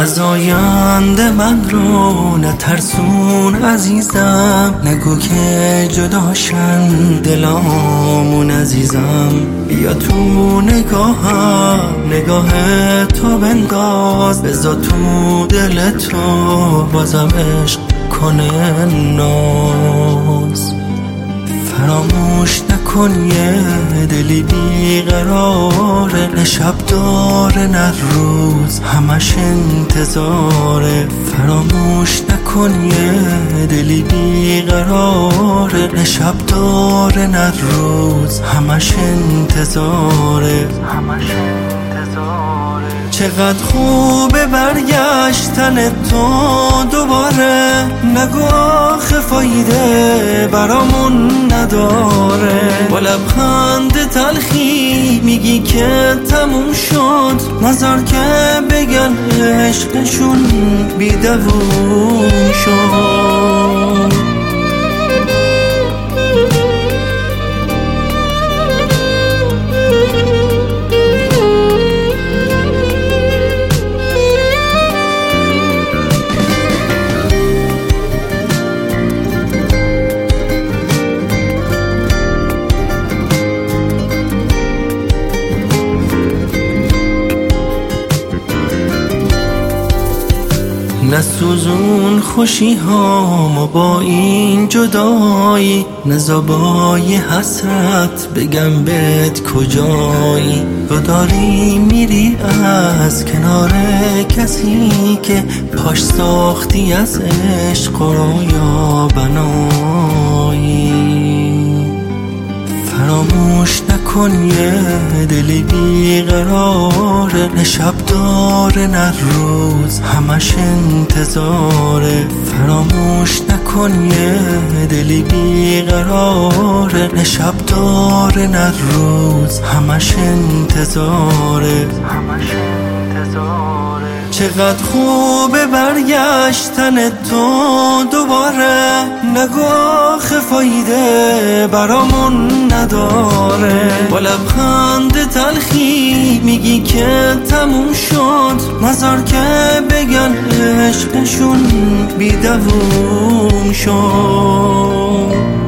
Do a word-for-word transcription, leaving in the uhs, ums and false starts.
از آینده من رو نترسون عزیزم، نگو که جداشن دلامون عزیزم. بیا تو نگاهم نگاه تو بنداز، بذار تو دل تو بازم عشق کنه ناز. فراموش نکن یه دلی بیقراره، نه شب داره نه روز همش انتظاره. فراموش نکن یه دلی بیقراره، نه شب داره نه روز همش انتظاره. چقدر خوبه برگشتن تو دوباره، نگو آخه فایده برامون نداره. با لبخند تلخی میگی که تموم شد، نذار که بگن عشقشون بیدووم شد. نسوزون خوشی ها ما با این جدایی، نزا با یه حسرت بگم بهت کجایی. تو داری میری از کنار کسی که پاش ساختی از عشق و رویا بنایی. فراموش نکن یه دلی بیقراره، نه شب داره نه روز همش انتظاره. فراموش نکن یه دلی بیقراره، نه شب داره نه روز همش انتظاره. چقدر خوبه برگشتن تو دوباره، نگو آخه فایده برامون نداره. با لبخند تلخی میگی که تموم شد، نذار که بگن عشقشون بیدووم شد.